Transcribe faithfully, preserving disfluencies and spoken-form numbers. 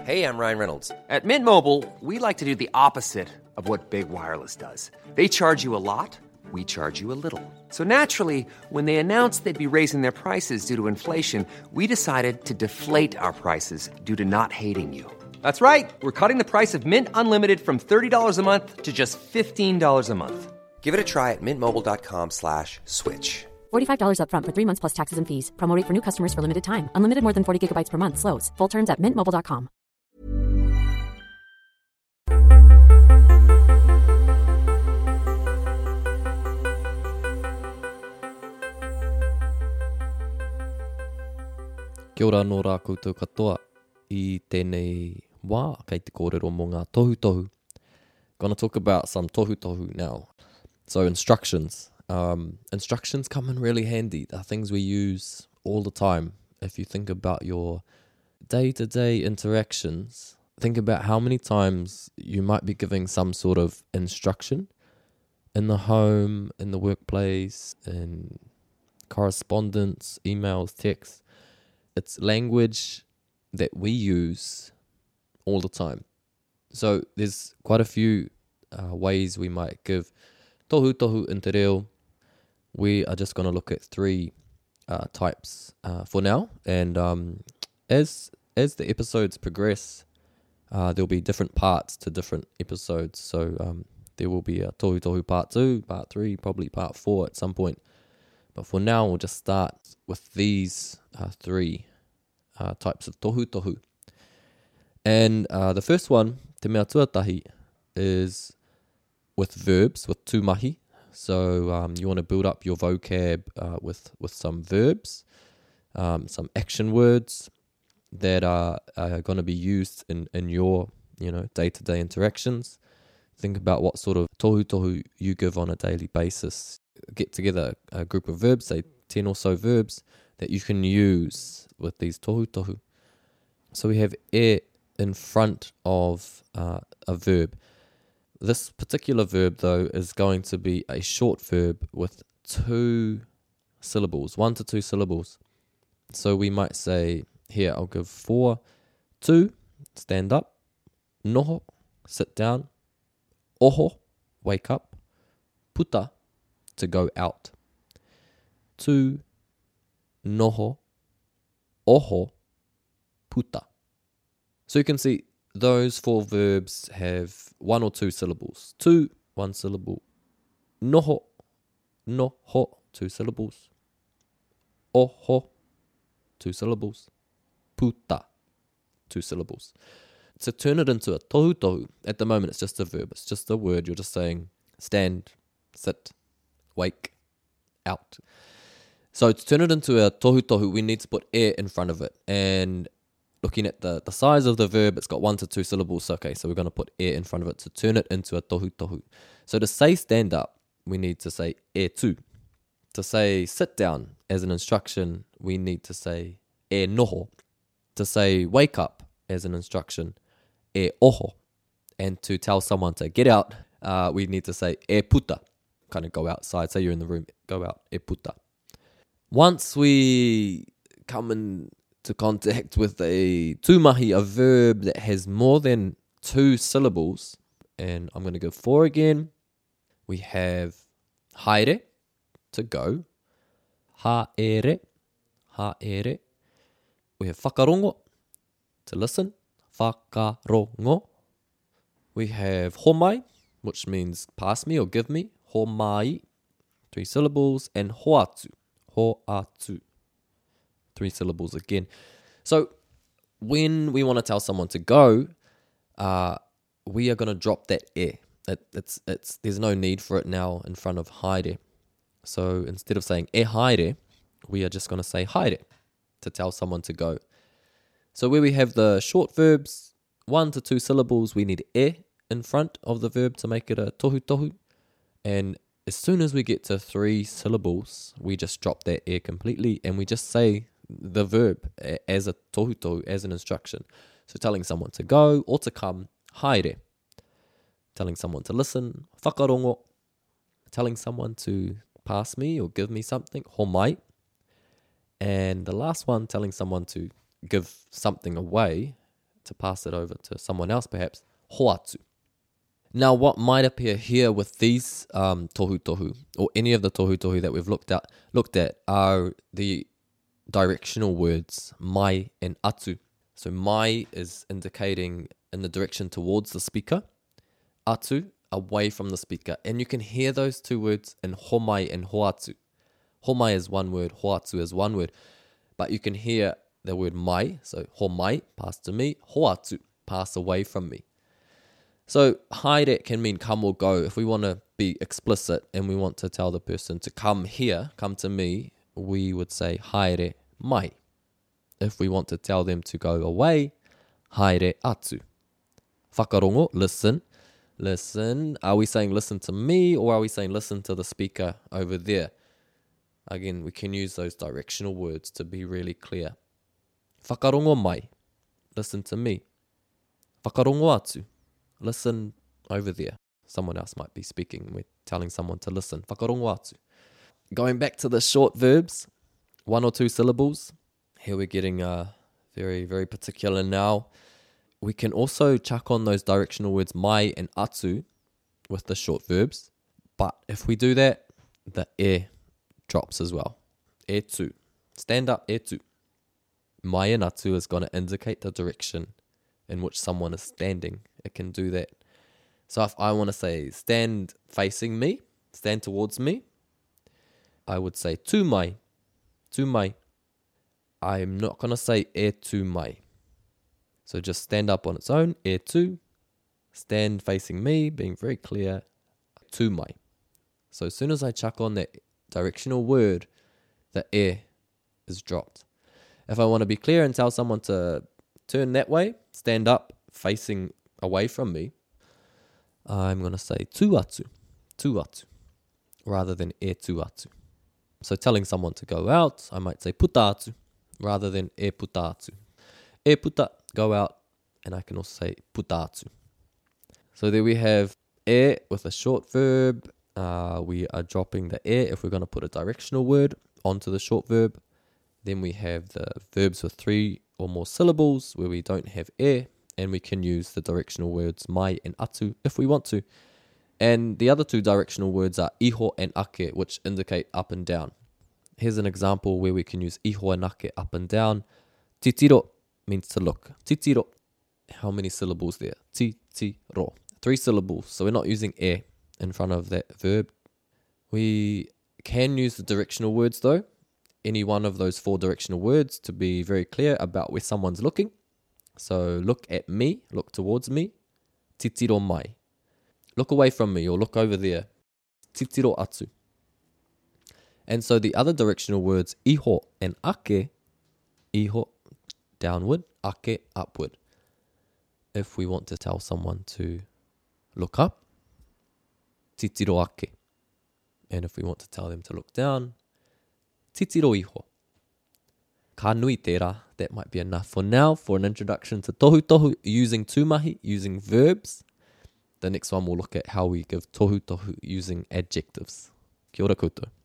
Hey, I'm Ryan Reynolds. At Mint Mobile, we like to do the opposite of what Big Wireless does. They charge you a lot, we charge you a little. So naturally, when they announced they'd be raising their prices due to inflation, we decided to deflate our prices due to not hating you. That's right. We're cutting the price of Mint Unlimited from thirty dollars a month to just fifteen dollars a month. Give it a try at mintmobile.com slash switch. forty-five dollars up front for three months plus taxes and fees. Promo rate for new customers for limited time. Unlimited more than forty gigabytes per month. Slows full terms at mint mobile dot com. Kia ora nō rā koutou katoa I tēnei wā kei te kōrero mō ngā tohu tohu. Gonna talk about some tohu tohu now. So instructions. Um, instructions come in really handy. They're things we use all the time. If you think about your day-to-day interactions, think about how many times you might be giving some sort of instruction in the home, in the workplace, in correspondence, emails, texts. It's language that we use all the time. So there's quite a few uh, ways we might give tohu tohu in te reo. We are just going to look at three uh, types uh, for now. And um, as as the episodes progress, uh, there'll be different parts to different episodes. So um, there will be a tohu tohu part two, part three, probably part four at some point. But for now, we'll just start with these uh, three uh, types of tohu tohu. And uh, the first one, te mea tuatahi, is with verbs, with tūmahi. So um, you want to build up your vocab uh, with, with some verbs, um, some action words that are, are going to be used in, in your you know day-to-day interactions. Think about what sort of tohu tohu you give on a daily basis. Get together a group of verbs, say ten or so verbs, that you can use with these tohu tohu. So we have e in front of uh, a verb. This particular verb, though, is going to be a short verb with two syllables, one to two syllables. So we might say, here, I'll give four, two, stand up, noho, sit down, oho, wake up, puta, to go out, tu, noho, oho, puta. So you can see those four verbs have one or two syllables. Tu, one syllable. Noho, noho, two syllables. Oho, two syllables. Puta, two syllables. To turn it into a tohu tohu, at the moment it's just a verb. It's just a word. You're just saying stand, sit, wake, out. So to turn it into a tohu tohu, we need to put e in front of it. And looking at the, the size of the verb, it's got one to two syllables. Okay, so we're going to put e in front of it to turn it into a tohu tohu. So to say stand up, we need to say e tu. To say sit down as an instruction, we need to say e noho. To say wake up as an instruction, e oho. And to tell someone to get out, uh, we need to say e puta. Kind of go outside. Say you're in the room, go out, e puta. Once we come into contact with a tūmahi, a verb that has more than two syllables, and I'm going to go four again. We have haere, to go. Haere, haere. We have whakarongo, to listen. Whakarongo. We have homai, which means pass me or give me. Homai, three syllables. And hoatu, hoatu, three syllables again. So when we want to tell someone to go, uh, we are going to drop that e. It, it's it's there's no need for it now in front of haere. So instead of saying e haere, we are just going to say haere to tell someone to go. So where we have the short verbs, one to two syllables, we need e in front of the verb to make it a tohu tohu. And as soon as we get to three syllables, we just drop that e completely and we just say the verb as a tohu tohu, as an instruction. So telling someone to go or to come, haere. Telling someone to listen, whakarongo. Telling someone to pass me or give me something, homai. And the last one, telling someone to give something away, to pass it over to someone else perhaps, hoatu. Now, what might appear here with these um, tohu tohu, or any of the tohu tohu that we've looked at, looked at, are the directional words mai and atu. So mai is indicating in the direction towards the speaker, atu, away from the speaker. And you can hear those two words in homai and hoatu. Homai is one word, hoatu is one word. But you can hear the word mai, so homai, pass to me, hoatu, pass away from me. So haere can mean come or go. If we want to be explicit and we want to tell the person to come here, come to me, we would say haere mai. If we want to tell them to go away, haere atu. Whakarongo, listen. Listen. Are we saying listen to me, or are we saying listen to the speaker over there? Again, we can use those directional words to be really clear. Whakarongo mai. Listen to me. Whakarongo atu. Listen over there. Someone else might be speaking. We're telling someone to listen. Whakarongo atu. Going back to the short verbs, one or two syllables. Here we're getting uh, very, very particular now. We can also chuck on those directional words mai and atu with the short verbs. But if we do that, the e drops as well. E tu. Stand up, e tu. Mai and atu is going to indicate the direction in which someone is standing. It can do that. So if I want to say stand facing me, stand towards me, I would say tu mai, tu mai. I'm not going to say e tu mai. So just stand up on its own, e tu, stand facing me, being very clear, tu mai. So as soon as I chuck on that directional word, the e is dropped. If I want to be clear and tell someone to turn that way, stand up, facing away from me, I'm going to say tu atu, tu atu, rather than e tu atu. So telling someone to go out, I might say puta atu, rather than e puta atu. E puta, go out, and I can also say puta atu. So there we have e with a short verb. Uh, we are dropping the e if we're going to put a directional word onto the short verb. Then we have the verbs with three or more syllables where we don't have e, and we can use the directional words mai and atu if we want to. And the other two directional words are iho and ake, which indicate up and down. Here's an example where we can use iho and ake, up and down. Titiro means to look. Titiro. How many syllables there? Titiro. Three syllables. So we're not using e in front of that verb. We can use the directional words though. Any one of those four directional words to be very clear about where someone's looking. So look at me, look towards me. Titiro mai. Look away from me or look over there. Titiro atu. And so the other directional words, iho and ake, iho, downward, ake, upward. If we want to tell someone to look up, titiro ake. And if we want to tell them to look down, titiro iho. Ka nui tērā. That might be enough for now for an introduction to tohu tohu using tūmahi, using verbs. The next one we'll look at how we give tohu tohu using adjectives. Kia ora koutou.